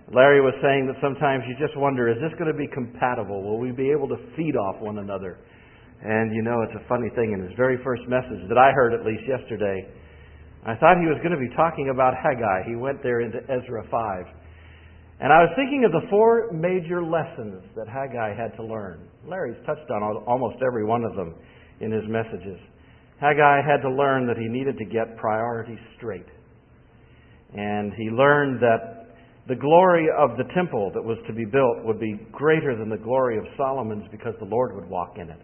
Larry was saying that sometimes you just wonder, is this going to be compatible? Will we be able to feed off one another? And you know, it's a funny thing. In his very first message that I heard, at least yesterday, I thought he was going to be talking about Haggai. He went there into Ezra 5. And I was thinking of the 4 major lessons that Haggai had to learn. Larry's touched on almost every one of them in his messages. Haggai had to learn that he needed to get priorities straight. And he learned that the glory of the temple that was to be built would be greater than the glory of Solomon's because the Lord would walk in it.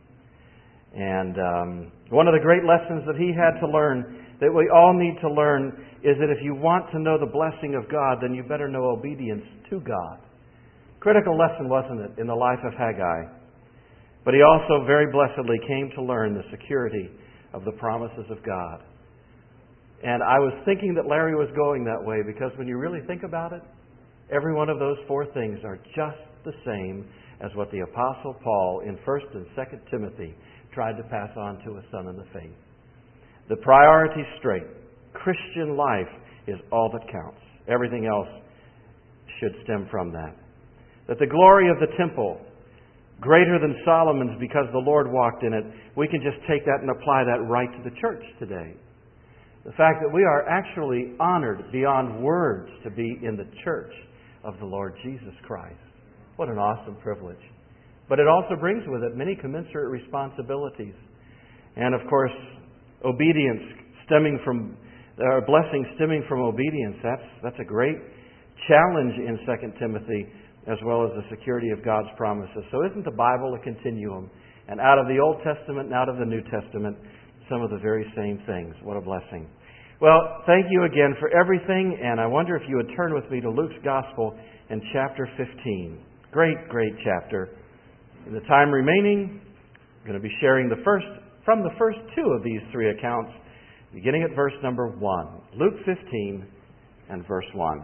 And one of the great lessons that he had to learn, that we all need to learn, is that if you want to know the blessing of God, then you better know obedience to God. Critical lesson, wasn't it, in the life of Haggai? But he also very blessedly came to learn the security of the promises of God. And I was thinking that Larry was going that way because when you really think about it, every one of those 4 things are just the same as what the Apostle Paul in 1 and 2 Timothy tried to pass on to a son in the faith. The priority's straight. Christian life is all that counts. Everything else should stem from that. That the glory of the temple, greater than Solomon's because the Lord walked in it, we can just take that and apply that right to the church today. The fact that we are actually honored beyond words to be in the church of the Lord Jesus Christ. What an awesome privilege. But it also brings with it many commensurate responsibilities. And of course, obedience stemming from, blessing stemming from obedience. That's a great challenge in 2 Timothy, as well as the security of God's promises. So isn't the Bible a continuum? And out of the Old Testament and out of the New Testament, some of the very same things. What a blessing. Well, thank you again for everything, and I wonder if you would turn with me to Luke's Gospel in chapter 15. Great chapter. In the time remaining, I'm going to be sharing from the first 2 of these 3 accounts, beginning at verse number 1. Luke 15 and verse 1.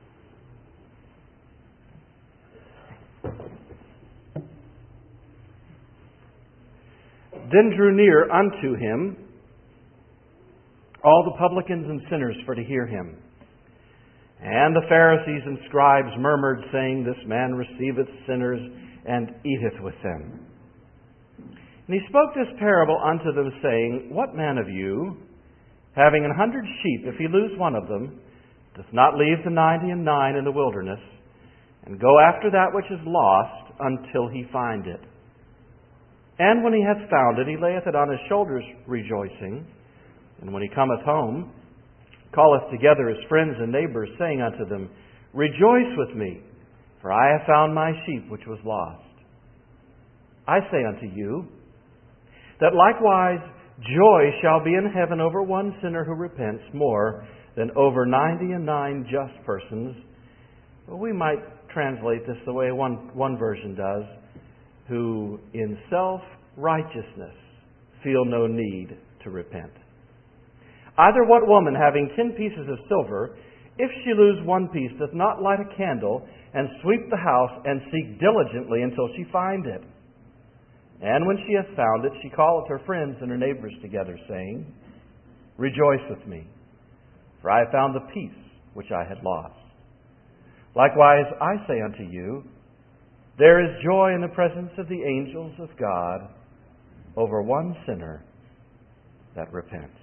Then drew near unto him all the publicans and sinners for to hear him. And the Pharisees and scribes murmured, saying, This man receiveth sinners and eateth with them. And he spoke this parable unto them, saying, What man of you, having 100 sheep, if he lose one of them, doth not leave the 99 in the wilderness, and go after that which is lost until he find it? And when he hath found it, he layeth it on his shoulders, rejoicing. And when he cometh home, calleth together his friends and neighbors, saying unto them, Rejoice with me, for I have found my sheep which was lost. I say unto you, that likewise joy shall be in heaven over one sinner who repents more than over 99 just persons. Well, we might translate this the way one version does, who in self-righteousness feel no need to repent. Either what woman, having 10 pieces of silver, if she lose one piece, doth not light a candle, and sweep the house, and seek diligently until she find it? And when she hath found it, she calleth her friends and her neighbors together, saying, Rejoice with me, for I have found the piece which I had lost. Likewise, I say unto you, there is joy in the presence of the angels of God over one sinner that repents.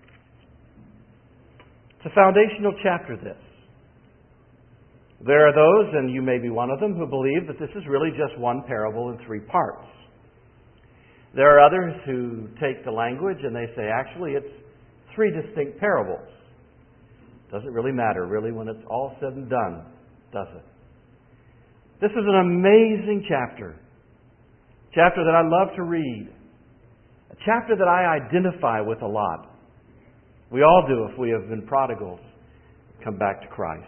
It's a foundational chapter, this. There are those, and you may be one of them, who believe that this is really just one parable in 3 parts. There are others who take the language and they say, actually, it's 3 distinct parables. Doesn't really matter, really, when it's all said and done, does it? This is an amazing chapter. Chapter that I love to read. A chapter that I identify with a lot. We all do if we have been prodigals, come back to Christ.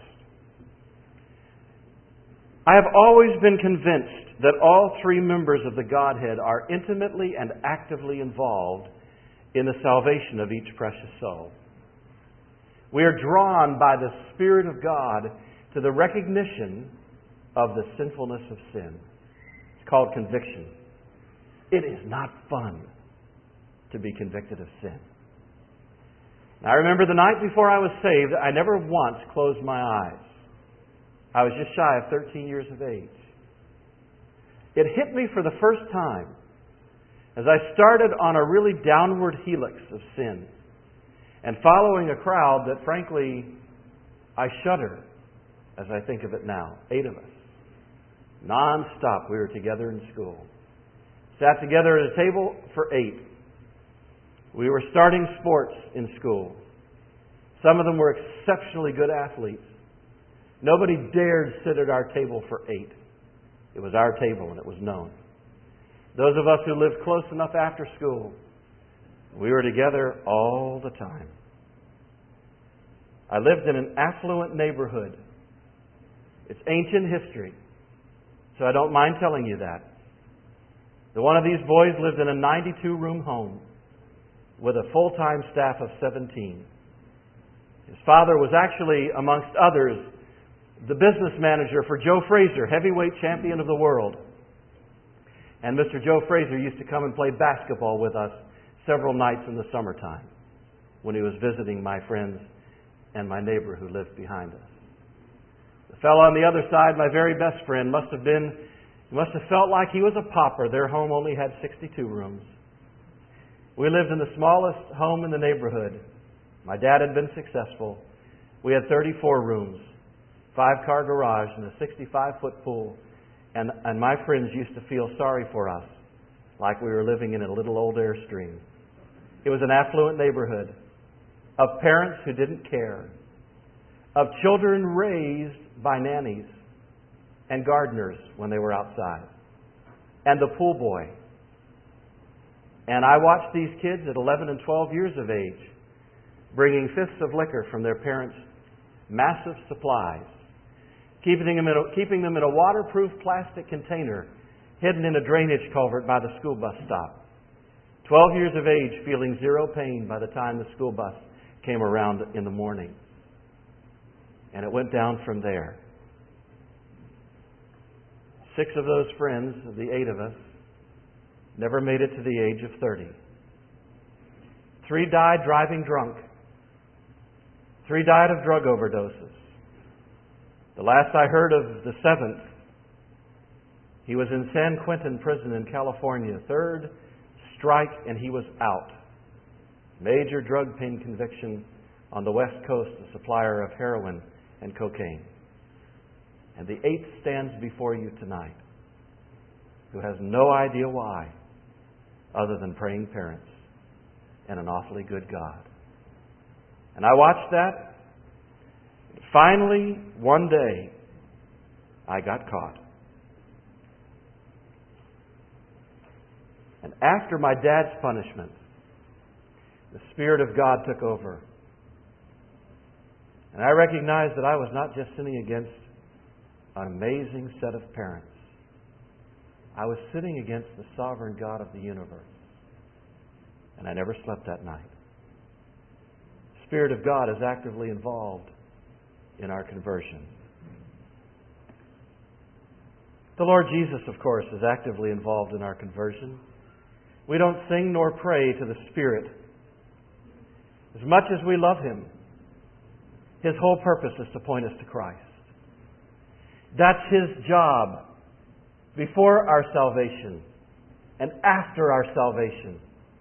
I have always been convinced that all 3 members of the Godhead are intimately and actively involved in the salvation of each precious soul. We are drawn by the Spirit of God to the recognition of the sinfulness of sin. It's called conviction. It is not fun to be convicted of sin. I remember the night before I was saved, I never once closed my eyes. I was just shy of 13 years of age. It hit me for the first time as I started on a really downward helix of sin and following a crowd that, frankly, I shudder as I think of it now. 8 of us. Non-stop, we were together in school. Sat together at a table for 8. We were starting sports in school. Some of them were exceptionally good athletes. Nobody dared sit at our table for 8. It was our table and it was known. Those of us who lived close enough after school, we were together all the time. I lived in an affluent neighborhood. It's ancient history, so I don't mind telling you that. One of these boys lived in a 92-room home with a full-time staff of 17. His father was actually, amongst others, the business manager for Joe Frazier, heavyweight champion of the world. And Mr. Joe Frazier used to come and play basketball with us several nights in the summertime when he was visiting my friends and my neighbor who lived behind us. The fellow on the other side, my very best friend, must have felt like he was a pauper. Their home only had 62 rooms. We lived in the smallest home in the neighborhood. My dad had been successful. We had 34 rooms, 5-car garage, and a 65-foot pool. And my friends used to feel sorry for us, like we were living in a little old Airstream. It was an affluent neighborhood of parents who didn't care, of children raised by nannies and gardeners when they were outside, and the pool boy. And I watched these kids at 11 and 12 years of age bringing fists of liquor from their parents' massive supplies, keeping them in a waterproof plastic container hidden in a drainage culvert by the school bus stop. 12 years of age, feeling zero pain by the time the school bus came around in the morning. And it went down from there. 6 of those friends, of the 8 of us, never made it to the age of 30. 3 died driving drunk. 3 died of drug overdoses. The last I heard of the 7th, he was in San Quentin prison in California. 3rd strike and he was out. Major drug pin conviction on the West Coast, a supplier of heroin and cocaine. And the 8th stands before you tonight, who has no idea why, other than praying parents and an awfully good God. And I watched that. Finally, one day, I got caught. And after my dad's punishment, the Spirit of God took over. And I recognized that I was not just sinning against an amazing set of parents. I was sinning against the sovereign God of the universe. And I never slept that night. The Spirit of God is actively involved in our conversion. The Lord Jesus, of course, is actively involved in our conversion. We don't sing nor pray to the Spirit. As much as we love Him, His whole purpose is to point us to Christ. That's His job before our salvation and after our salvation.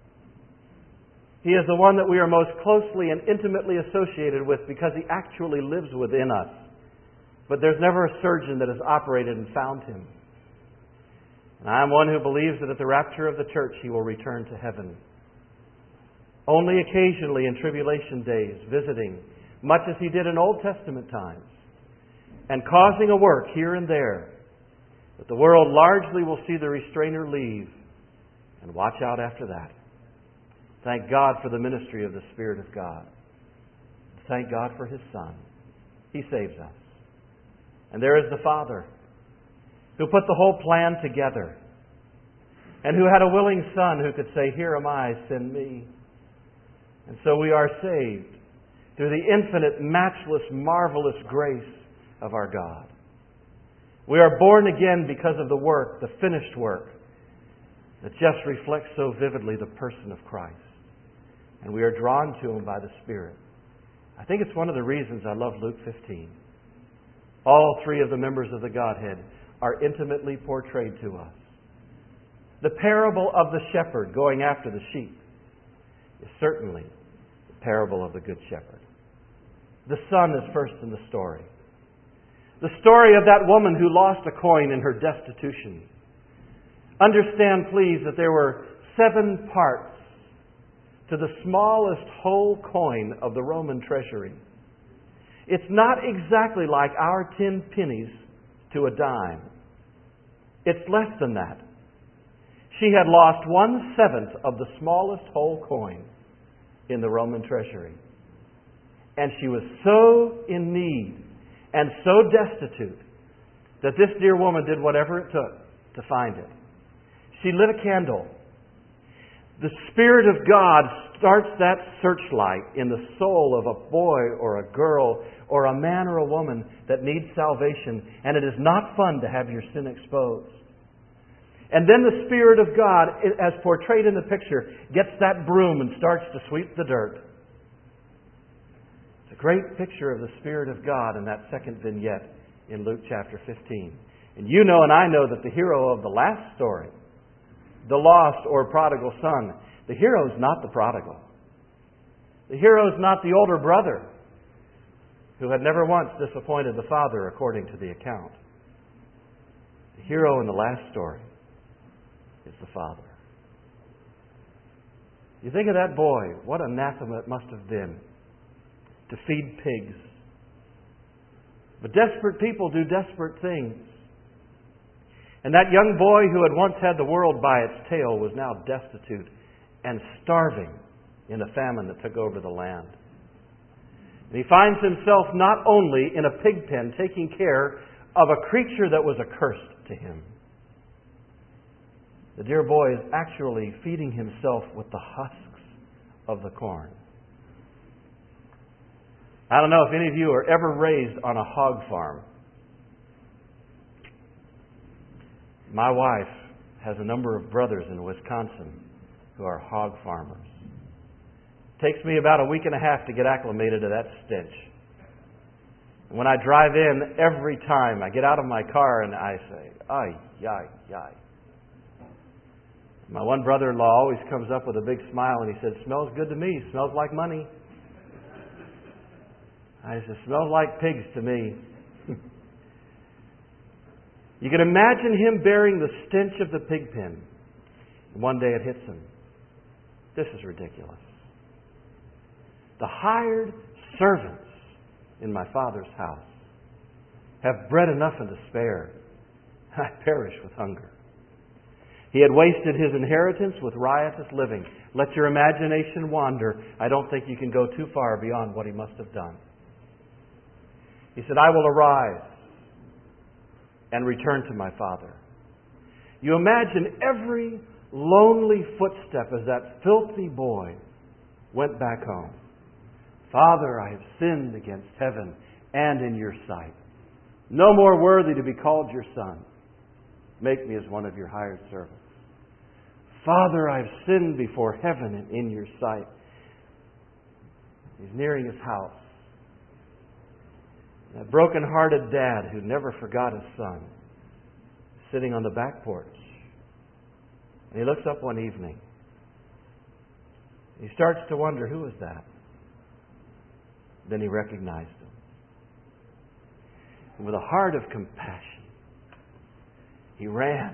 He is the one that we are most closely and intimately associated with because He actually lives within us. But there's never a surgeon that has operated and found Him. And I am one who believes that at the rapture of the church He will return to heaven. Only occasionally in tribulation days, visiting, much as He did in Old Testament times, and causing a work here and there. But the world largely will see the restrainer leave and watch out after that. Thank God for the ministry of the Spirit of God. Thank God for His Son. He saves us. And there is the Father who put the whole plan together and who had a willing Son who could say, "Here am I, send me." And so we are saved through the infinite, matchless, marvelous grace of our God. We are born again because of the work, the finished work, that just reflects so vividly the person of Christ. And we are drawn to Him by the Spirit. I think it's one of the reasons I love Luke 15. All three of the members of the Godhead are intimately portrayed to us. The parable of the shepherd going after the sheep is certainly the parable of the Good Shepherd. The Son is first in the story. The story of that woman who lost a coin in her destitution. Understand, please, that there were 7 parts to the smallest whole coin of the Roman treasury. It's not exactly like our 10 pennies to a dime. It's less than that. She had lost 1/7 of the smallest whole coin in the Roman treasury. And she was so in need and so destitute that this dear woman did whatever it took to find it. She lit a candle. The Spirit of God starts that searchlight in the soul of a boy or a girl or a man or a woman that needs salvation, and it is not fun to have your sin exposed. And then the Spirit of God, as portrayed in the picture, gets that broom and starts to sweep the dirt. It's a great picture of the Spirit of God in that second vignette in Luke chapter 15. And you know and I know that the hero of the last story, the lost or prodigal son, the hero is not the prodigal. The hero is not the older brother who had never once disappointed the father according to the account. The hero in the last story is the father. You think of that boy, what anathema it must have been to feed pigs. But desperate people do desperate things. And that young boy who had once had the world by its tail was now destitute and starving in a famine that took over the land. And he finds himself not only in a pig pen taking care of a creature that was accursed to him. The dear boy is actually feeding himself with the husks of the corn. I don't know if any of you are ever raised on a hog farm. My wife has a number of brothers in Wisconsin who are hog farmers. It takes me about a week and a half to get acclimated to that stench. And when I drive in, every time I get out of my car and I say, "Ay, ay, ay." My one brother-in-law always comes up with a big smile and he said, "Smells good to me. Smells like money." I said, "Smells like pigs to me." You can imagine him bearing the stench of the pig pen. One day it hits him. This is ridiculous. The hired servants in my Father's house have bread enough and to spare. I perish with hunger. He had wasted his inheritance with riotous living. Let your imagination wander. I don't think you can go too far beyond what he must have done. He said, "I will arise and return to my father." You imagine every lonely footstep as that filthy boy went back home. "Father, I have sinned against heaven and in your sight. No more worthy to be called your son. Make me as one of your hired servants. Father, I have sinned before heaven and in your sight." He's nearing his house. That broken-hearted dad who never forgot his son, sitting on the back porch. And he looks up one evening. He starts to wonder, who is that? Then he recognized him. And with a heart of compassion, he ran.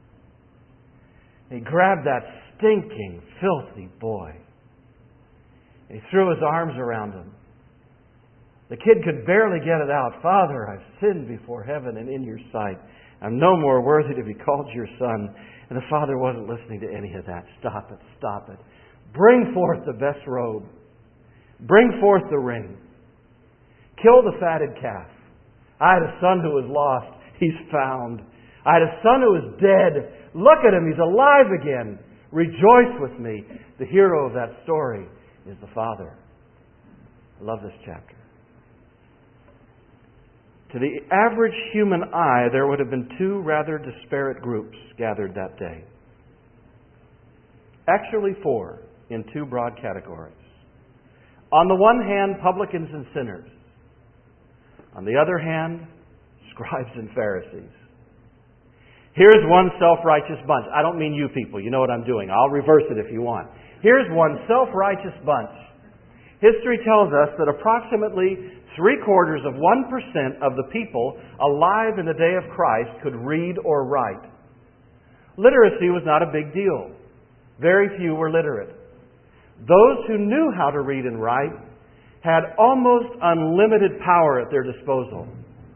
He grabbed that stinking, filthy boy. And he threw his arms around him. The kid could barely get it out. "Father, I've sinned before heaven and in your sight. I'm no more worthy to be called your son." And the father wasn't listening to any of that. "Stop it, stop it. Bring forth the best robe. Bring forth the ring. Kill the fatted calf. I had a son who was lost. He's found. I had a son who was dead. Look at him. He's alive again. Rejoice with me." The hero of that story is the father. I love this chapter. To the average human eye, there would have been 2 rather disparate groups gathered that day. Actually 4, in 2 broad categories. On the one hand, publicans and sinners. On the other hand, scribes and Pharisees. Here's one self-righteous bunch. I don't mean you people. You know what I'm doing. I'll reverse it if you want. Here's one self-righteous bunch. History tells us that approximately 3/4 of 1% of the people alive in the day of Christ could read or write. Literacy was not a big deal. Very few were literate. Those who knew how to read and write had almost unlimited power at their disposal.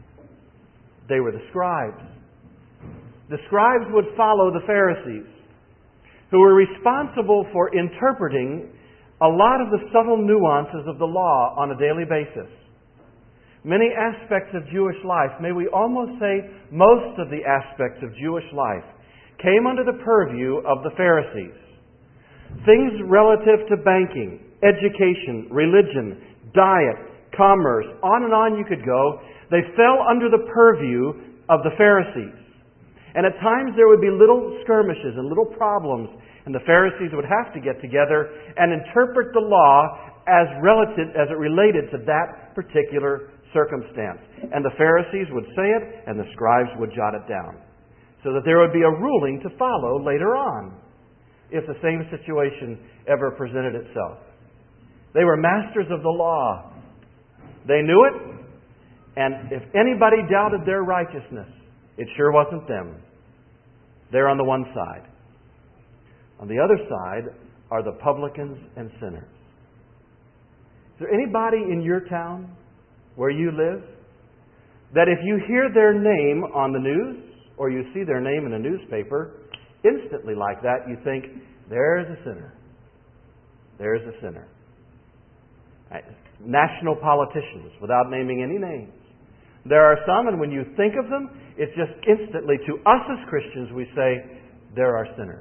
They were the scribes. The scribes would follow the Pharisees, who were responsible for interpreting a lot of the subtle nuances of the law on a daily basis. Many aspects of Jewish life, may we almost say most of the aspects of Jewish life, came under the purview of the Pharisees. Things relative to banking, education, religion, diet, commerce, on you could go, they fell under the purview of the Pharisees. And at times there would be little skirmishes and little problems, and the Pharisees would have to get together and interpret the law as it related to that particular circumstance. And the Pharisees would say it, and the scribes would jot it down, so that there would be a ruling to follow later on, if the same situation ever presented itself. They were masters of the law. They knew it, and if anybody doubted their righteousness, it sure wasn't them. They're on the one side. On the other side are the publicans and sinners. Is there anybody in your town, where you live, that if you hear their name on the news, or you see their name in a newspaper, instantly like that you think, there's a sinner. There's a sinner. National politicians, without naming any names. There are some, and when you think of them, it's just instantly, to us as Christians, we say, there are sinners.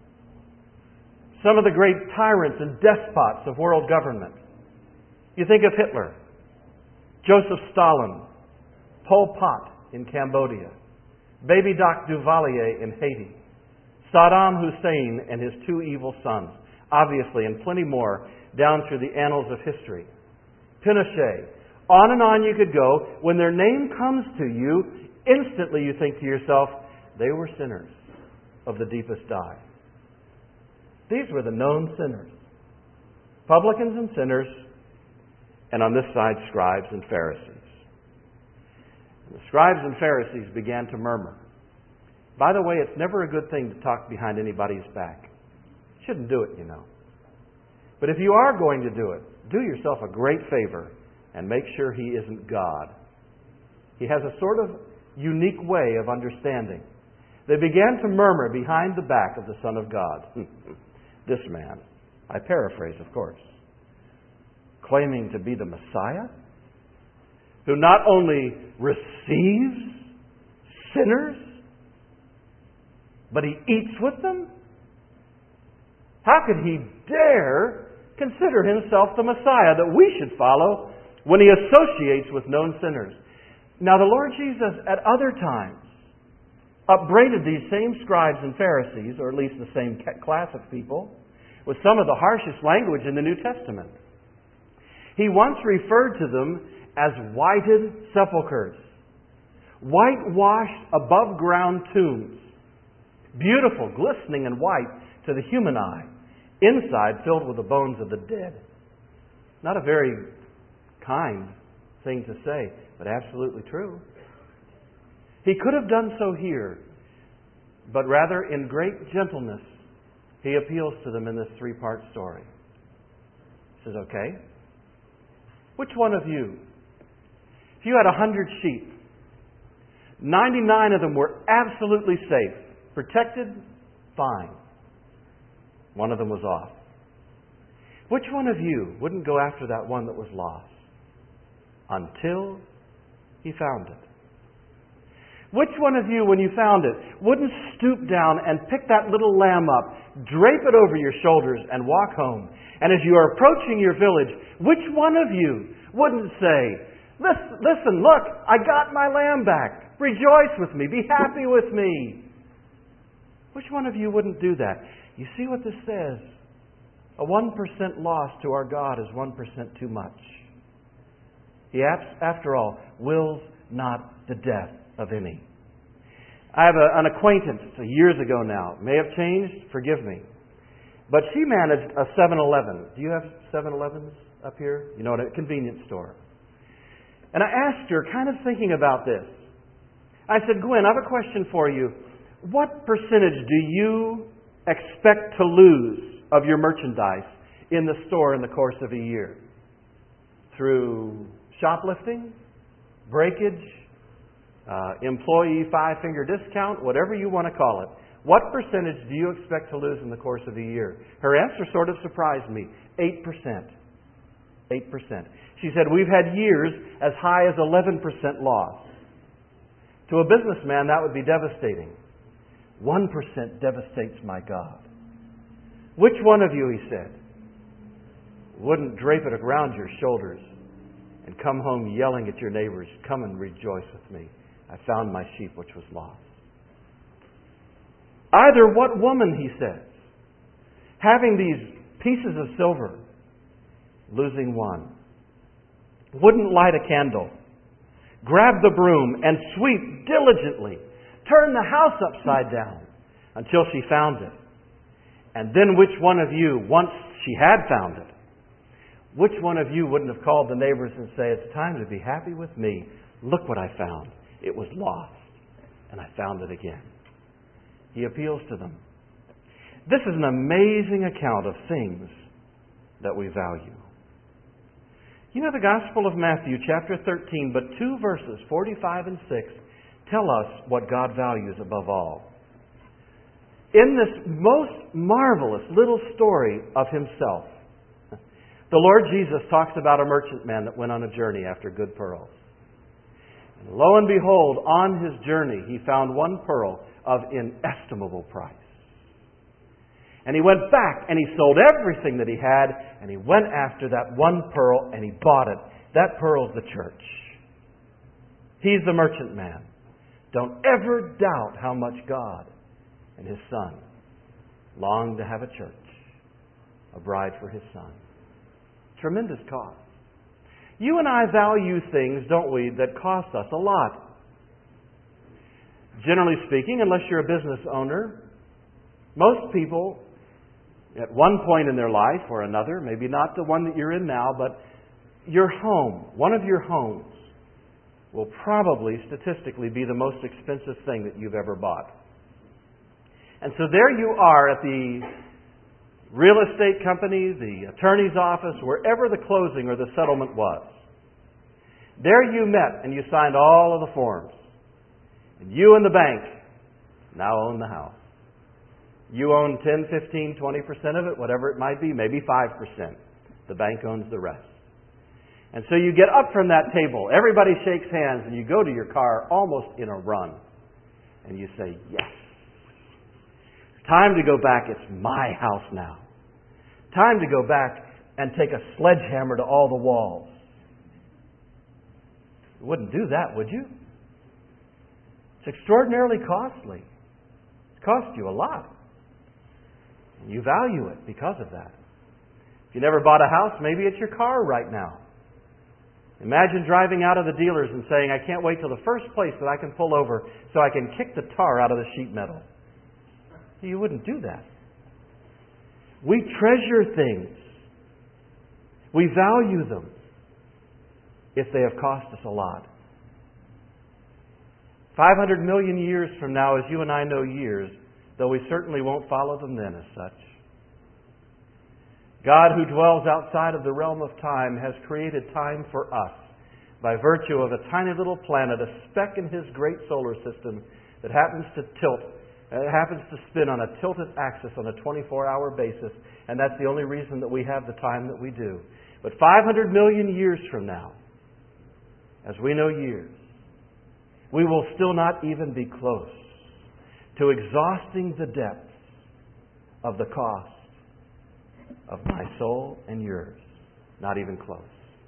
Some of the great tyrants and despots of world government. You think of Hitler, Joseph Stalin, Pol Pot in Cambodia, Baby Doc Duvalier in Haiti, Saddam Hussein and his 2 evil sons, obviously, and plenty more down through the annals of history. Pinochet. On you could go. When their name comes to you, instantly you think to yourself, they were sinners of the deepest dye. These were the known sinners. Publicans and sinners, and on this side, scribes and Pharisees. The scribes and Pharisees began to murmur. By the way, it's never a good thing to talk behind anybody's back. Shouldn't do it, you know. But if you are going to do it, do yourself a great favor and make sure he isn't God. He has a sort of unique way of understanding. They began to murmur behind the back of the Son of God. This man, I paraphrase, of course, claiming to be the Messiah, who not only receives sinners, but he eats with them? How could he dare consider himself the Messiah that we should follow when he associates with known sinners? Now, the Lord Jesus at other times upbraided these same scribes and Pharisees, or at least the same class of people, with some of the harshest language in the New Testament. He once referred to them as whited sepulchres, whitewashed above-ground tombs, beautiful, glistening and white to the human eye, inside filled with the bones of the dead. Not a very kind thing to say, but absolutely true. He could have done so here, but rather in great gentleness, he appeals to them in this 3-part story. He says, okay, which one of you, if you had 100 sheep, 99 of them were absolutely safe, protected, fine. One of them was off. Which one of you wouldn't go after that one that was lost until he found it? Which one of you, when you found it, wouldn't stoop down and pick that little lamb up, drape it over your shoulders, and walk home? And as you are approaching your village, which one of you wouldn't say, listen, look, I got my lamb back. Rejoice with me. Be happy with me. Which one of you wouldn't do that? You see what this says? A 1% loss to our God is 1% too much. He, after all, wills not the death of any. I have an acquaintance, years ago now, may have changed, forgive me, but she managed a 7-Eleven. Do you have 7-Elevens up here? You know, a convenience store. And I asked her, kind of thinking about this, I said, Gwen, I have a question for you. What percentage do you expect to lose of your merchandise in the store in the course of a year? Through shoplifting, breakage, employee five-finger discount, whatever you want to call it. What percentage do you expect to lose in the course of a year? Her answer sort of surprised me. 8%. 8%. She said, we've had years as high as 11% loss. To a businessman, that would be devastating. 1% devastates my God. Which one of you, he said, wouldn't drape it around your shoulders and come home yelling at your neighbors, come and rejoice with me. I found my sheep which was lost. Either what woman, he says, having these pieces of silver, losing one, wouldn't light a candle, grab the broom and sweep diligently, turn the house upside down until she found it. And then which one of you, once she had found it, which one of you wouldn't have called the neighbors and say, it's time to be happy with me. Look what I found. It was lost. And I found it again. He appeals to them. This is an amazing account of things that we value. You know, the Gospel of Matthew, chapter 13, but 2 verses, 45 and 6, tell us what God values above all. In this most marvelous little story of Himself, the Lord Jesus talks about a merchantman that went on a journey after good pearls. And lo and behold, on his journey, he found one pearl of inestimable price. And he went back and he sold everything that he had and he went after that one pearl and he bought it. That pearl's the church. He's the merchantman. Don't ever doubt how much God and His Son long to have a church, a bride for His Son. Tremendous cost. You and I value things, don't we, that cost us a lot. Generally speaking, unless you're a business owner, most people at one point in their life or another, maybe not the one that you're in now, but your home, one of your homes, will probably statistically be the most expensive thing that you've ever bought. And so there you are at the real estate company, the attorney's office, wherever the closing or the settlement was. There you met and you signed all of the forms. And you and the bank now own the house. You own 10, 15, 20% of it, whatever it might be, maybe 5%. The bank owns the rest. And so you get up from that table, everybody shakes hands, and you go to your car almost in a run. And you say, yes. Time to go back. It's my house now. Time to go back and take a sledgehammer to all the walls. You wouldn't do that, would you? It's extraordinarily costly. It costs you a lot. And you value it because of that. If you never bought a house, maybe it's your car right now. Imagine driving out of the dealers and saying, I can't wait till the first place that I can pull over so I can kick the tar out of the sheet metal. You wouldn't do that. We treasure things. We value them if they have cost us a lot. 500 million years from now, as you and I know years, though we certainly won't follow them then as such. God, who dwells outside of the realm of time, has created time for us by virtue of a tiny little planet, a speck in His great solar system that happens to spin on a tilted axis on a 24-hour basis, and that's the only reason that we have the time that we do. But 500 million years from now, as we know years, we will still not even be close to exhausting the depths of the cost of my soul and yours. Not even close.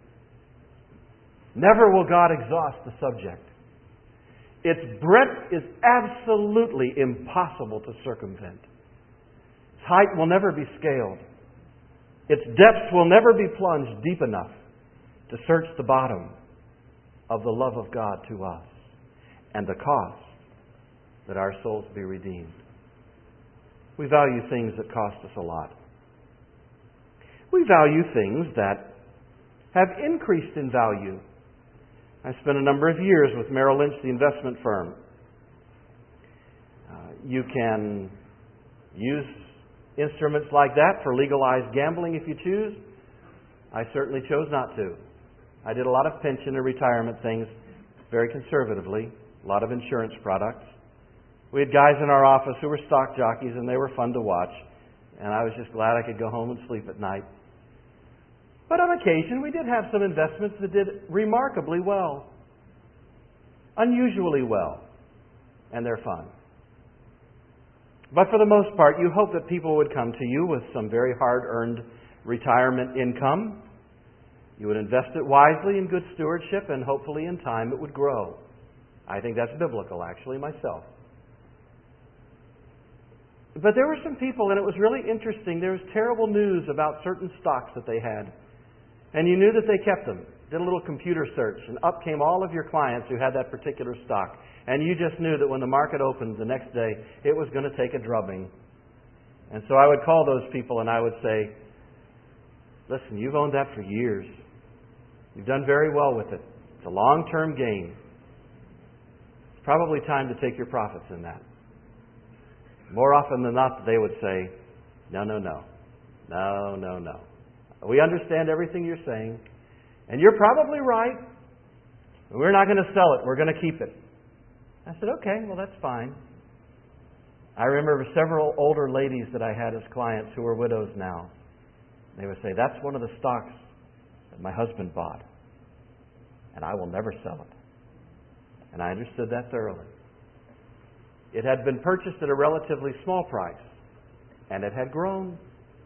Never will God exhaust the subject. Its breadth is absolutely impossible to circumvent. Its height will never be scaled. Its depths will never be plunged deep enough to search the bottom of the love of God to us. and the cost that our souls be redeemed. We value things that cost us a lot. We value things that have increased in value. I spent a number of years with Merrill Lynch, the investment firm. You can use instruments like that for legalized gambling if you choose. I certainly chose not to. I did a lot of pension and retirement things very conservatively, a lot of insurance products. We had guys in our office who were stock jockeys, and they were fun to watch. And I was just glad I could go home and sleep at night. But on occasion, we did have some investments that did remarkably well. Unusually well. And they're fun. But for the most part, you hope that people would come to you with some very hard-earned retirement income. You would invest it wisely in good stewardship, and hopefully in time it would grow. I think that's biblical, actually, myself. But there were some people, and it was really interesting. There was terrible news about certain stocks that they had. And you knew that they kept them. Did a little computer search, and up came all of your clients who had that particular stock. And you just knew that when the market opened the next day, it was going to take a drubbing. And so I would call those people and I would say, listen, you've owned that for years. You've done very well with it. It's a long-term gain. It's probably time to take your profits in that. More often than not, they would say, no. We understand everything you're saying, and you're probably right. We're not going to sell it. We're going to keep it. I said, okay, well, that's fine. I remember several older ladies that I had as clients who are widows now. They would say, that's one of the stocks that my husband bought, and I will never sell it. And I understood that thoroughly. It had been purchased at a relatively small price, and it had grown.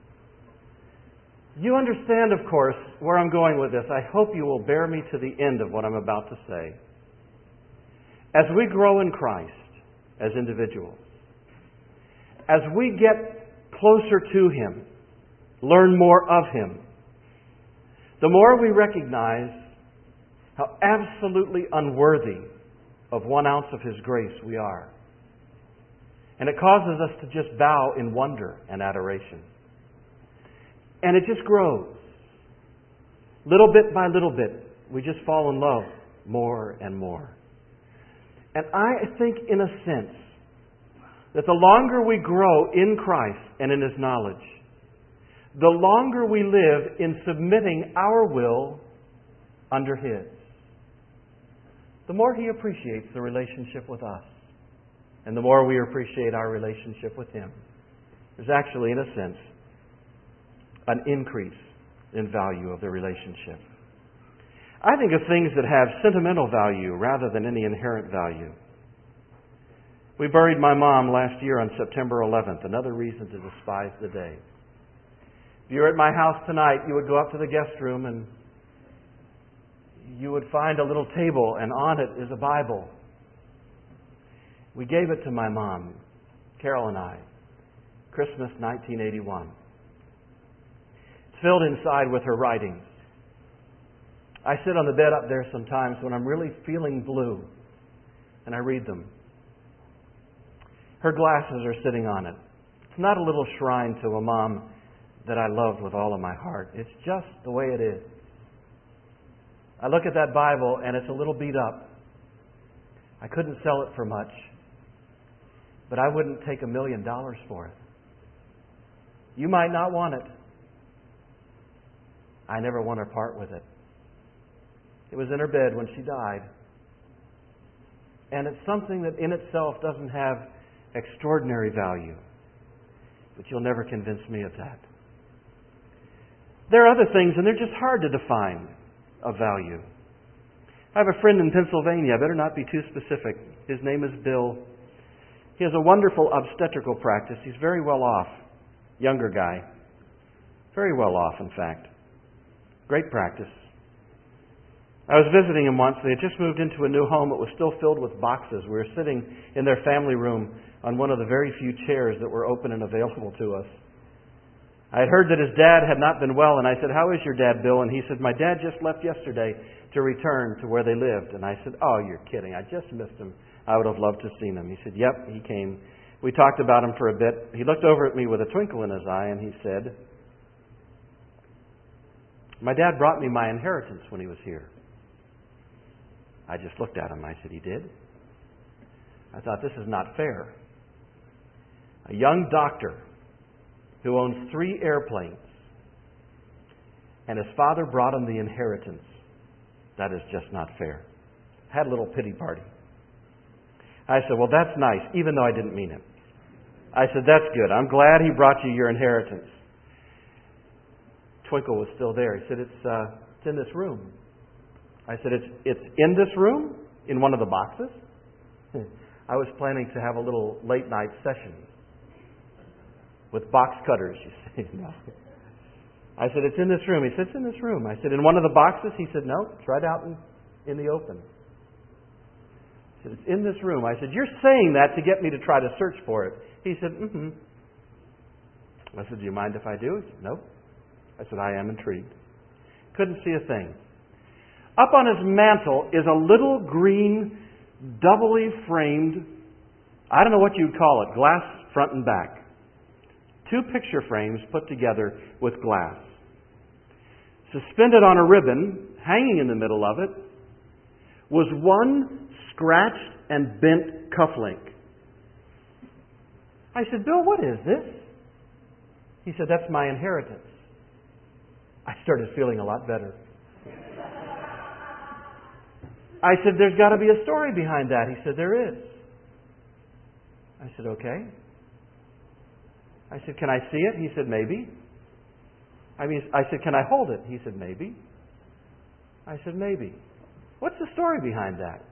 You understand, of course, where I'm going with this. I hope you will bear me to the end of what I'm about to say. As we grow in Christ as individuals, as we get closer to Him, learn more of Him, the more we recognize how absolutely unworthy of 1 ounce of His grace we are. And it causes us to just bow in wonder and adoration. And it just grows. Little bit by little bit, we just fall in love more and more. And I think, in a sense, that the longer we grow in Christ and in His knowledge, the longer we live in submitting our will under His, the more He appreciates the relationship with us. And the more we appreciate our relationship with Him. There's actually, in a sense, an increase in value of the relationship. I think of things that have sentimental value rather than any inherent value. We buried my mom last year on September 11th, another reason to despise the day. If you were at my house tonight, you would go up to the guest room and you would find a little table, and on it is a Bible. We gave it to my mom, Carol and I, Christmas 1981. It's filled inside with her writings. I sit on the bed up there sometimes when I'm really feeling blue, and I read them. Her glasses are sitting on it. It's not a little shrine to a mom that I loved with all of my heart. It's just the way it is. I look at that Bible, and it's a little beat up. I couldn't sell it for much. But I wouldn't take $1 million for it. You might not want it. I never want to part with it. It was in her bed when she died. And it's something that in itself doesn't have extraordinary value. But you'll never convince me of that. There are other things, and they're just hard to define of value. I have a friend in Pennsylvania. I better not be too specific. His name is Bill. He has a wonderful obstetrical practice. He's very well off. Younger guy. Very well off, in fact. Great practice. I was visiting him once. They had just moved into a new home. It was still filled with boxes. We were sitting in their family room on one of the very few chairs that were open and available to us. I had heard that his dad had not been well, and I said, "How is your dad, Bill?" And he said, "My dad just left yesterday to return to where they lived." And I said, "Oh, you're kidding. I just missed him. I would have loved to have seen him. He said, yep, he came. We talked about him for a bit. He looked over at me with a twinkle in his eye and he said, my dad brought me my inheritance when he was here. I just looked at him. I said, he did? I thought, this is not fair. A young doctor who owns 3 airplanes and his father brought him the inheritance. That is just not fair. Had a little pity party. I said, well, that's nice, even though I didn't mean it. I said, that's good. I'm glad he brought you your inheritance. Twinkle was still there. He said, it's in this room. I said, it's in this room? In one of the boxes? I was planning to have a little late night session with box cutters, you see. No. I said, it's in this room. He said, it's in this room. I said, in one of the boxes? He said, no, it's right out in the open. I said, it's in this room. I said, you're saying that to get me to try to search for it. He said, mm-hmm. I said, do you mind if I do? He said, no. I said, I am intrigued. Couldn't see a thing. Up on his mantle is a little green, doubly framed, I don't know what you'd call it, glass front and back. 2 picture frames put together with glass. Suspended on a ribbon, hanging in the middle of it, was one scratched and bent cufflink. I said, Bill, what is this? He said, that's my inheritance. I started feeling a lot better. I said, there's got to be a story behind that. He said, there is. I said, okay. I said, can I see it? He said, maybe. I said, can I hold it? He said, maybe. I said, maybe. What's the story behind that?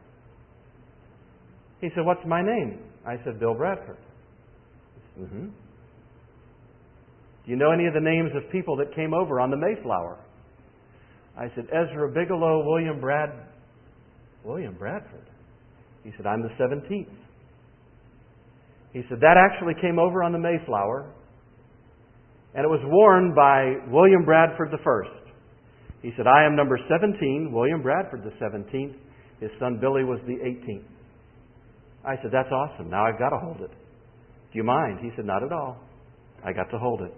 He said, what's my name? I said, Bill Bradford. He said, mm-hmm. Do you know any of the names of people that came over on the Mayflower? I said, Ezra Bigelow, William Bradford. He said, I'm the 17th. He said, that actually came over on the Mayflower, and it was worn by William Bradford the first. He said, I am number 17, William Bradford the 17th. His son Billy was the 18th. I said, that's awesome. Now I've got to hold it. Do you mind? He said, not at all. I got to hold it.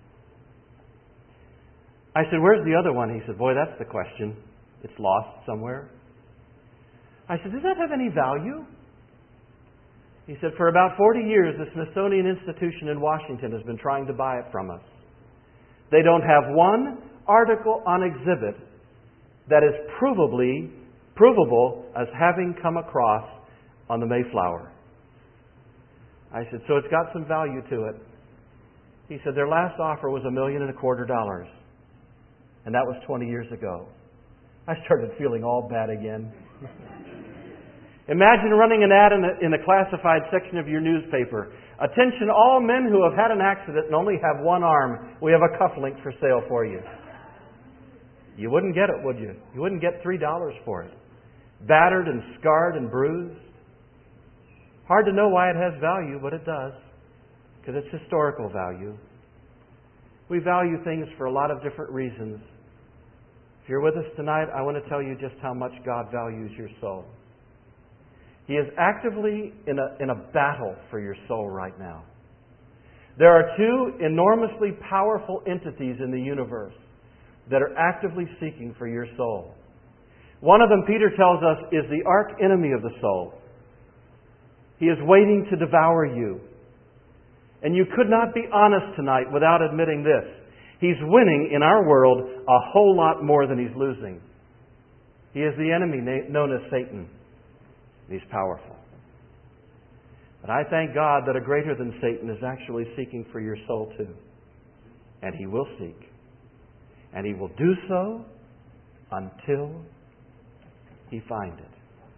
I said, where's the other one? He said, boy, that's the question. It's lost somewhere. I said, does that have any value? He said, for about 40 years, the Smithsonian Institution in Washington has been trying to buy it from us. They don't have one article on exhibit that is provable as having come across on the Mayflower. I said, so it's got some value to it. He said, their last offer was $1.25 million. And that was 20 years ago. I started feeling all bad again. Imagine running an ad in the classified section of your newspaper. Attention all men who have had an accident and only have one arm. We have a cufflink for sale for you. You wouldn't get it, would you? You wouldn't get $3 for it. Battered and scarred and bruised. Hard to know why it has value, but it does. Because it's historical value. We value things for a lot of different reasons. If you're with us tonight, I want to tell you just how much God values your soul. He is actively in a battle for your soul right now. There are 2 enormously powerful entities in the universe that are actively seeking for your soul. One of them, Peter tells us, is the arch enemy of the soul. He is waiting to devour you. And you could not be honest tonight without admitting this. He's winning in our world a whole lot more than he's losing. He is the enemy known as Satan. He's powerful. But I thank God that a greater than Satan is actually seeking for your soul too. And he will seek. And he will do so until he find it.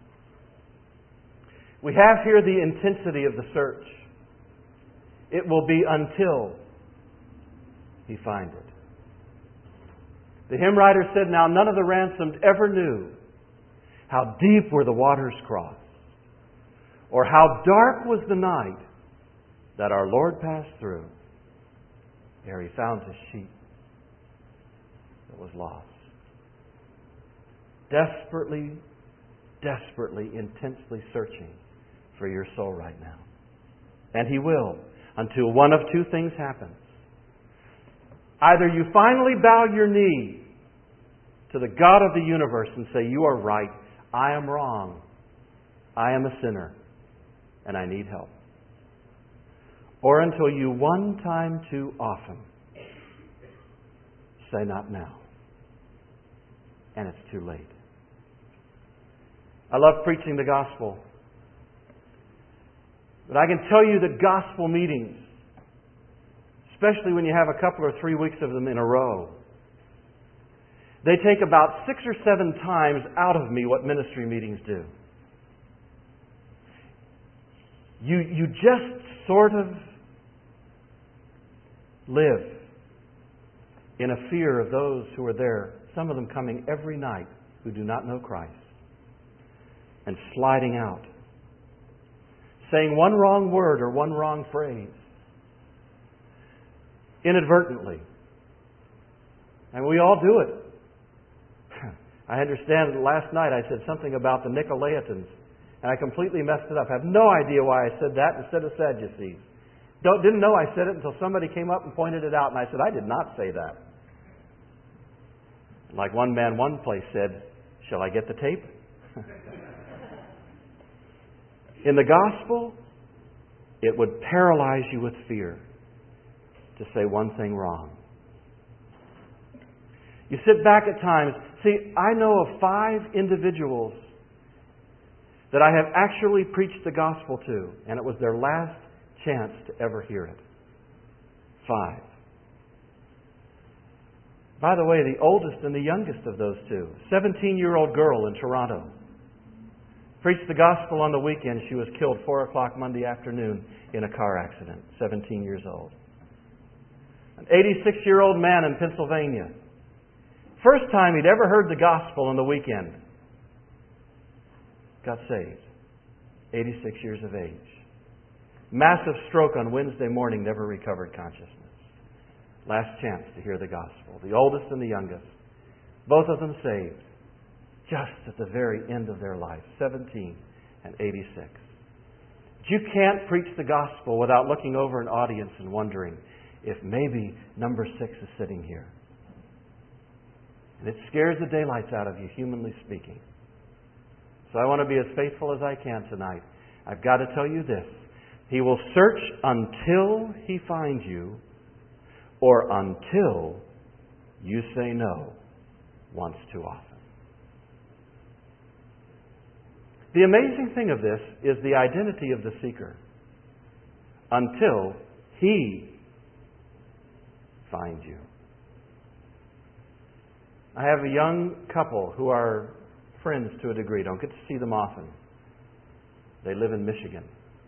We have here the intensity of the search. It will be until he find it. The hymn writer said, now none of the ransomed ever knew how deep were the waters crossed, or how dark was the night that our Lord passed through ere he found his sheep that was lost. Desperately, intensely searching for your soul right now. And He will, until one of two things happens. Either you finally bow your knee to the God of the universe and say, "You are right, I am wrong, I am a sinner, and I need help." Or until you one time too often say, "Not now," and it's too late. I love preaching the gospel. But I can tell you that gospel meetings, especially when you have a couple or 3 weeks of them in a row, they take about 6 or 7 times out of me what ministry meetings do. You just sort of live in a fear of those who are there, some of them coming every night who do not know Christ, and sliding out, saying one wrong word or one wrong phrase, inadvertently. And we all do it. I understand that last night I said something about the Nicolaitans, and I completely messed it up. I have no idea why I said that instead of Sadducees. Didn't know I said it until somebody came up and pointed it out, and I said, "I did not say that." Like one man one place said, "Shall I get the tape?" In the gospel, it would paralyze you with fear to say one thing wrong. You sit back at times. See, I know of 5 individuals that I have actually preached the gospel to, and it was their last chance to ever hear it. 5. By the way, the oldest and the youngest of those two, 17-year-old girl in Toronto, preached the gospel on the weekend. She was killed 4 o'clock Monday afternoon in a car accident, 17 years old. An 86-year-old man in Pennsylvania, first time he'd ever heard the gospel on the weekend, got saved. 86 years of age. Massive stroke on Wednesday morning, never recovered consciousness. Last chance to hear the gospel. The oldest and the youngest. Both of them saved. Just at the very end of their life. 17 and 86. You can't preach the gospel without looking over an audience and wondering if maybe number 6 is sitting here. And it scares the daylights out of you, humanly speaking. So I want to be as faithful as I can tonight. I've got to tell you this. He will search until He finds you, or until you say no once too often. The amazing thing of this is the identity of the seeker. Until He finds you. I have a young couple who are friends to a degree. Don't get to see them often. They live in Michigan.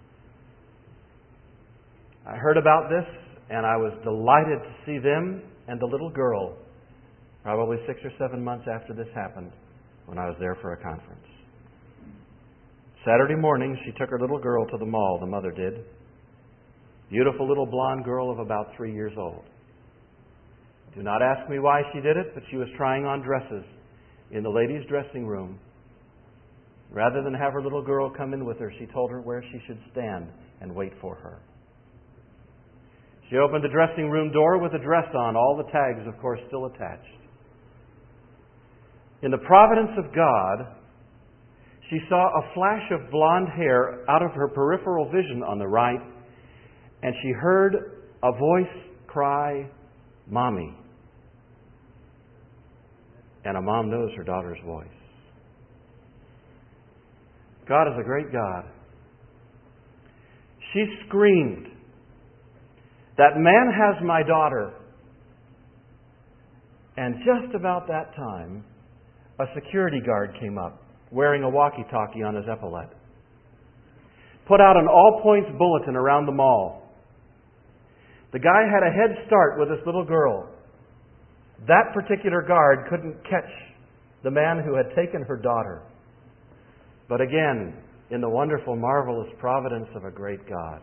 I heard about this, and I was delighted to see them and the little girl, probably 6 or 7 months after this happened, when I was there for a conference. Saturday morning, she took her little girl to the mall, the mother did. Beautiful little blonde girl of about 3 years old. Do not ask me why she did it, but she was trying on dresses in the ladies' dressing room. Rather than have her little girl come in with her, she told her where she should stand and wait for her. She opened the dressing room door with a dress on, all the tags, of course, still attached. In the providence of God, she saw a flash of blonde hair out of her peripheral vision on the right, and she heard a voice cry, "Mommy." And a mom knows her daughter's voice. God is a great God. She screamed, "That man has my daughter." And just about that time, a security guard came up, wearing a walkie-talkie on his epaulette. Put out an all-points bulletin around the mall. The guy had a head start with this little girl. That particular guard couldn't catch the man who had taken her daughter. But again, in the wonderful, marvelous providence of a great God,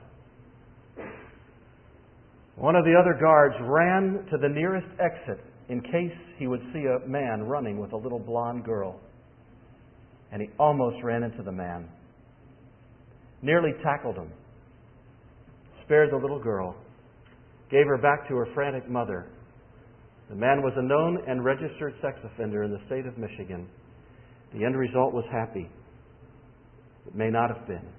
one of the other guards ran to the nearest exit in case he would see a man running with a little blonde girl. And he almost ran into the man. nearly tackled him, spared the little girl, gave her back to her frantic mother. The man was a known and registered sex offender in the state of Michigan. The end result was happy. It may not have been.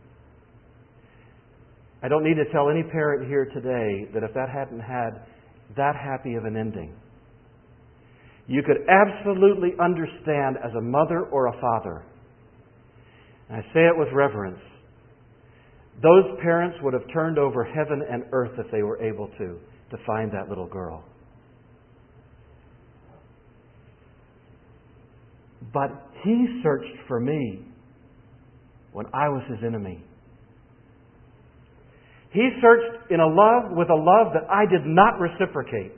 I don't need to tell any parent here today that if that hadn't had that happy of an ending, you could absolutely understand as a mother or a father, and I say it with reverence, those parents would have turned over heaven and earth if they were able to find that little girl. But He searched for me when I was His enemy. He searched with a love that I did not reciprocate.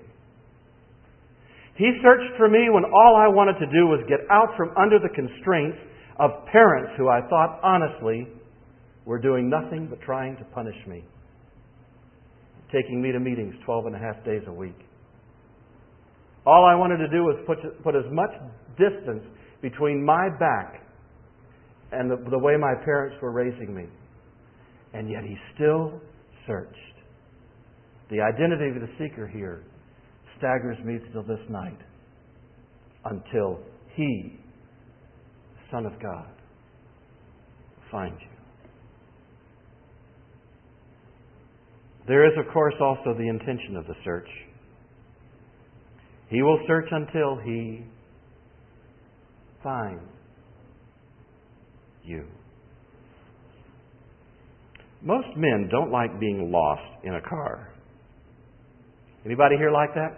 He searched for me when all I wanted to do was get out from under the constraints of parents who I thought honestly were doing nothing but trying to punish me, taking me to meetings 12 and a half days a week. All I wanted to do was put as much distance between my back and the way my parents were raising me. And yet He still searched. The identity of the seeker here staggers me till this night, until He, the Son of God, finds you. There is, of course, also the intention of the search. He will search until He finds you. Most men don't like being lost in a car. Anybody here like that?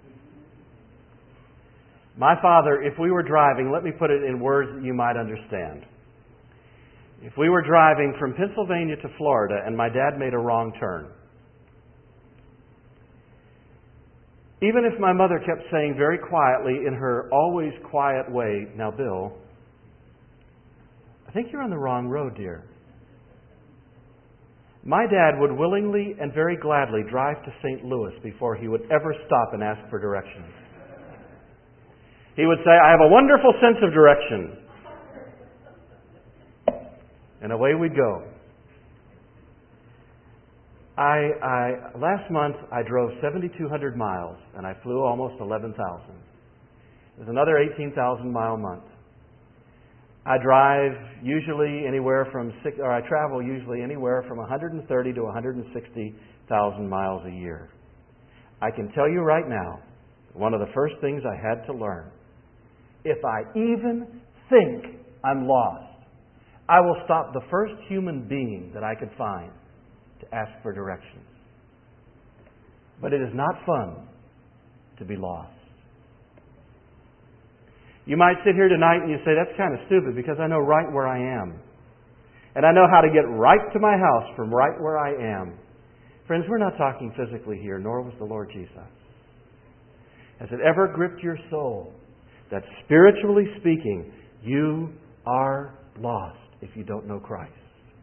My father, if we were driving, let me put it in words that you might understand. If we were driving from Pennsylvania to Florida and my dad made a wrong turn, even if my mother kept saying very quietly in her always quiet way, "Now, Bill, I think you're on the wrong road, dear," my dad would willingly and very gladly drive to St. Louis before he would ever stop and ask for directions. He would say, "I have a wonderful sense of direction." And away we'd go. Last month I drove 7,200 miles and I flew almost 11,000. It was another 18,000 mile month. I travel usually anywhere from 130 to 160,000 miles a year. I can tell you right now, one of the first things I had to learn, if I even think I'm lost, I will stop the first human being that I could find to ask for directions. But it is not fun to be lost. You might sit here tonight and you say, "That's kind of stupid because I know right where I am. And I know how to get right to my house from right where I am." Friends, we're not talking physically here, nor was the Lord Jesus. Has it ever gripped your soul that spiritually speaking, you are lost if you don't know Christ?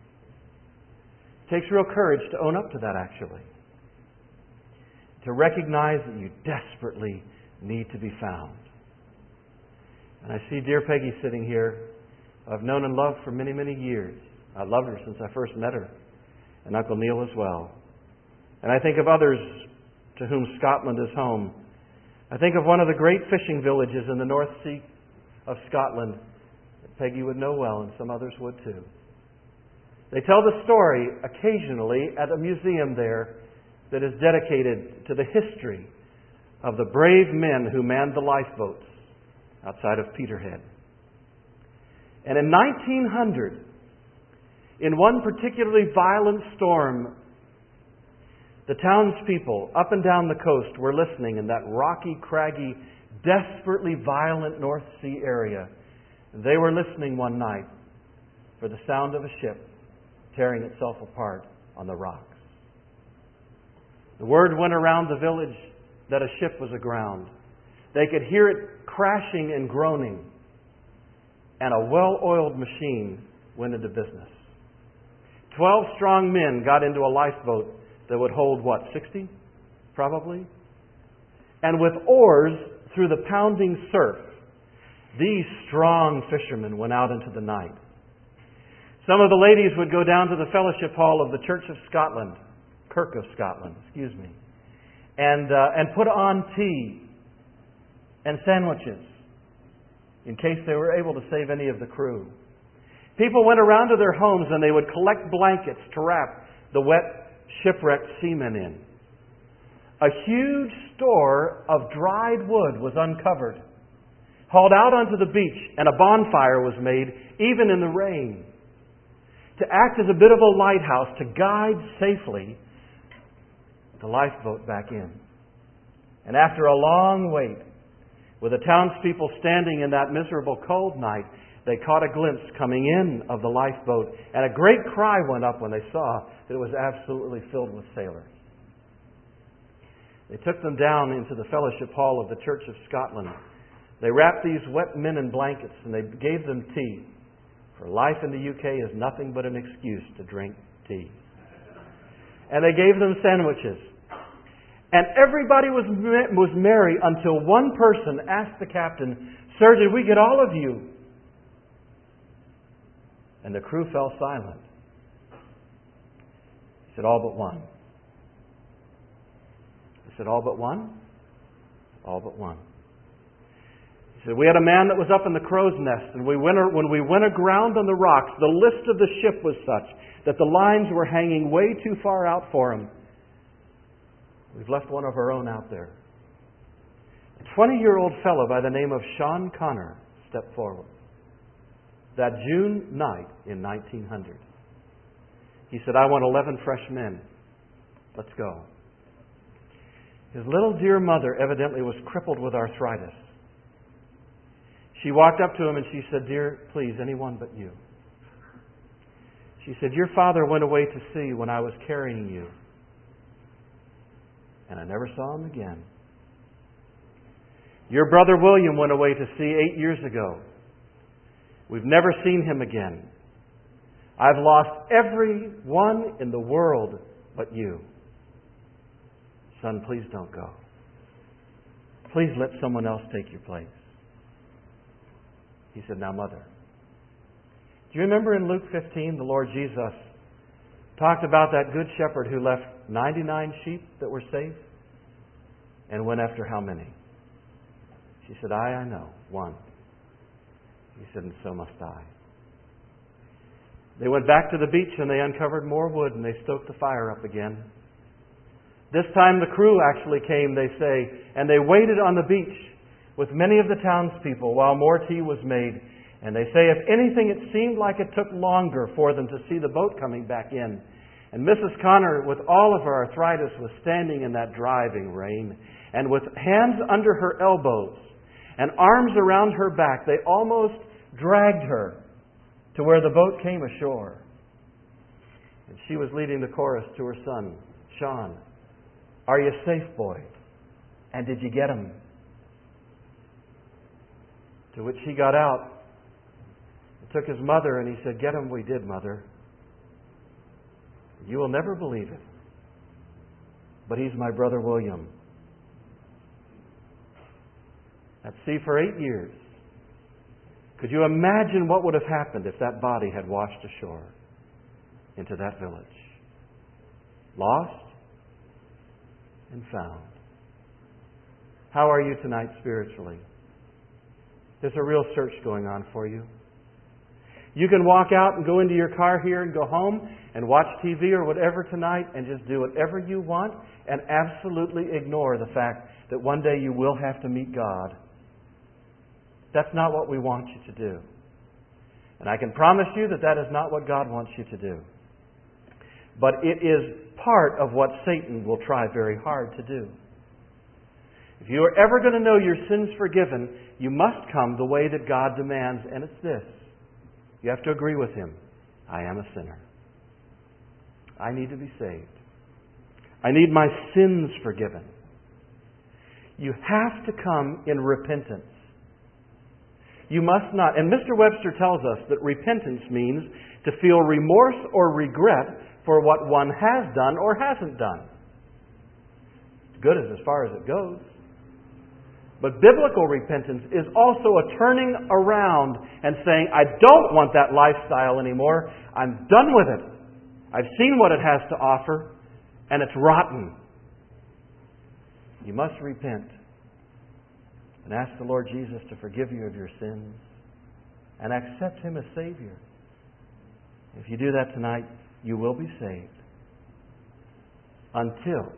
It takes real courage to own up to that, actually. To recognize that you desperately need to be found. And I see dear Peggy sitting here, I've known and loved for many, many years. I loved her since I first met her, and Uncle Neil as well. And I think of others to whom Scotland is home. I think of one of the great fishing villages in the North Sea of Scotland that Peggy would know well, and some others would too. They tell the story occasionally at a museum there that is dedicated to the history of the brave men who manned the lifeboats outside of Peterhead. And in 1900, in one particularly violent storm, the townspeople up and down the coast were listening in that rocky, craggy, desperately violent North Sea area. They were listening one night for the sound of a ship tearing itself apart on the rocks. The word went around the village that a ship was aground. They could hear it crashing and groaning, and a well-oiled machine went into business. 12 strong men got into a lifeboat that would hold, 60? Probably? And with oars through the pounding surf, these strong fishermen went out into the night. Some of the ladies would go down to the fellowship hall of the Church of Scotland, Kirk of Scotland, and put on tea and sandwiches in case they were able to save any of the crew. People went around to their homes and they would collect blankets to wrap the wet, shipwrecked seamen in. A huge store of dried wood was uncovered, hauled out onto the beach, and a bonfire was made, even in the rain, to act as a bit of a lighthouse to guide safely the lifeboat back in. And after a long wait, with the townspeople standing in that miserable cold night, they caught a glimpse coming in of the lifeboat, and a great cry went up when they saw that it was absolutely filled with sailors. They took them down into the fellowship hall of the Church of Scotland. They wrapped these wet men in blankets and they gave them tea. For life in the UK is nothing but an excuse to drink tea. And they gave them sandwiches. And everybody was merry until one person asked the captain, "Sir, did we get all of you?" And the crew fell silent. He said, "All but one." He said, "All but one?" "All but one." He said, "We had a man that was up in the crow's nest, and when we went aground on the rocks, the list of the ship was such that the lines were hanging way too far out for him. We've left one of our own out there." A 20-year-old fellow by the name of Sean Connor stepped forward that June night in 1900. He said, "I want 11 fresh men. Let's go." His little dear mother evidently was crippled with arthritis. She walked up to him and she said, "Dear, please, anyone but you." She said, "Your father went away to sea when I was carrying you, and I never saw him again. Your brother William went away to sea 8 years ago. We've never seen him again. I've lost everyone in the world but you. Son, please don't go. Please let someone else take your place." He said, "Now, Mother, do you remember in Luke 15, the Lord Jesus talked about that good shepherd who left 99 sheep that were safe and went after how many?" She said, I know, one." He said, "And so must I." They went back to the beach and they uncovered more wood and they stoked the fire up again. This time the crew actually came, they say, and they waited on the beach with many of the townspeople while more tea was made. And they say, if anything, it seemed like it took longer for them to see the boat coming back in. And Mrs. Connor, with all of her arthritis, was standing in that driving rain. And with hands under her elbows and arms around her back, they almost dragged her to where the boat came ashore. And she was leading the chorus to her son, "Sean, are you safe, boy? And did you get him?" To which he got out, took his mother, and he said, "Get him, we did, Mother. You will never believe it, but he's my brother William." At sea for 8 years. Could you imagine what would have happened if that body had washed ashore into that village? Lost and found. How are you tonight spiritually? There's a real search going on for you. You can walk out and go into your car here and go home and watch TV or whatever tonight and just do whatever you want and absolutely ignore the fact that one day you will have to meet God. That's not what we want you to do. And I can promise you that that is not what God wants you to do. But it is part of what Satan will try very hard to do. If you are ever going to know your sins forgiven, you must come the way that God demands, and it's this. You have to agree with Him. I am a sinner. I need to be saved. I need my sins forgiven. You have to come in repentance. You must not. And Mr. Webster tells us that repentance means to feel remorse or regret for what one has done or hasn't done. It's good as far as it goes. But biblical repentance is also a turning around and saying, I don't want that lifestyle anymore. I'm done with it. I've seen what it has to offer, and it's rotten. You must repent and ask the Lord Jesus to forgive you of your sins and accept Him as Savior. If you do that tonight, you will be saved until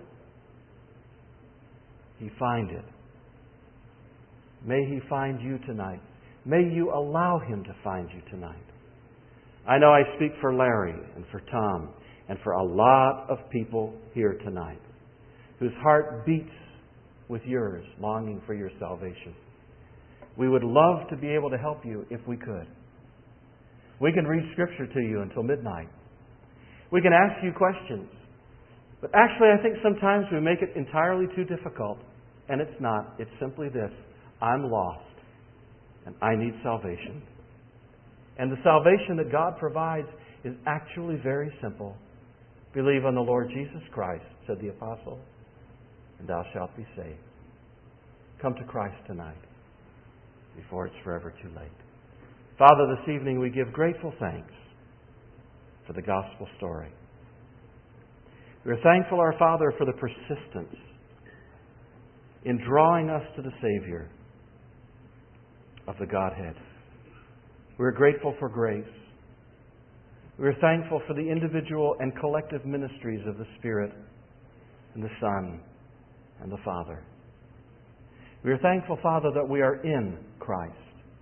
He find it. May He find you tonight. May you allow Him to find you tonight. I know I speak for Larry and for Tom and for a lot of people here tonight whose heart beats with yours, longing for your salvation. We would love to be able to help you if we could. We can read Scripture to you until midnight. We can ask you questions. But actually, I think sometimes we make it entirely too difficult. And it's not. It's simply this. I'm lost. And I need salvation. And the salvation that God provides is actually very simple. Believe on the Lord Jesus Christ, said the apostle, and thou shalt be saved. Come to Christ tonight before it's forever too late. Father, this evening we give grateful thanks for the gospel story. We're thankful, our Father, for the persistence in drawing us to the Savior of the Godhead. We're grateful for grace. We're thankful for the individual and collective ministries of the Spirit and the Son and the Father. We are thankful, Father, that we are in Christ,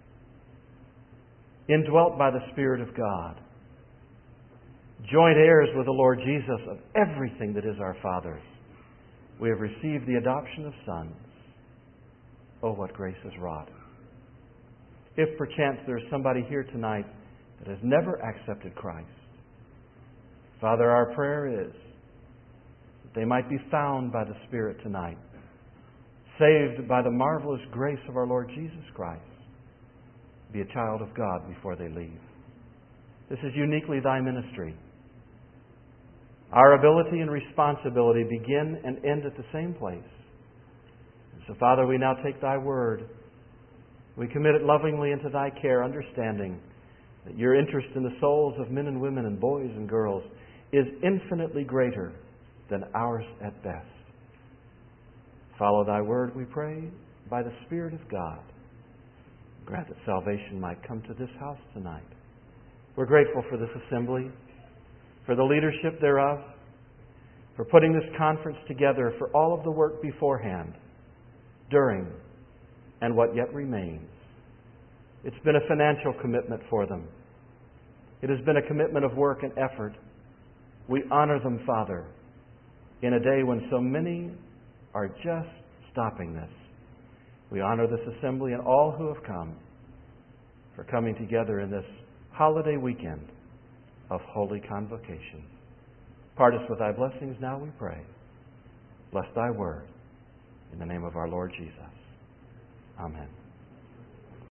indwelt by the Spirit of God, joint heirs with the Lord Jesus of everything that is our Father's. We have received the adoption of sons. Oh, what grace is wrought. If perchance there is somebody here tonight that has never accepted Christ, Father, our prayer is that they might be found by the Spirit tonight, saved by the marvelous grace of our Lord Jesus Christ, be a child of God before they leave. This is uniquely Thy ministry. Our ability and responsibility begin and end at the same place. And so, Father, we now take Thy Word. We commit it lovingly into Thy care, understanding that Your interest in the souls of men and women and boys and girls is infinitely greater than ours at best. Follow Thy Word, we pray, by the Spirit of God. Grant that salvation might come to this house tonight. We're grateful for this assembly, for the leadership thereof, for putting this conference together, for all of the work beforehand, during, and what yet remains. It's been a financial commitment for them. It has been a commitment of work and effort. We honor them, Father, in a day when so many are just stopping this. We honor this assembly and all who have come for coming together in this holiday weekend of holy convocation. Part us with Thy blessings now, we pray. Bless Thy Word in the name of our Lord Jesus. Amen.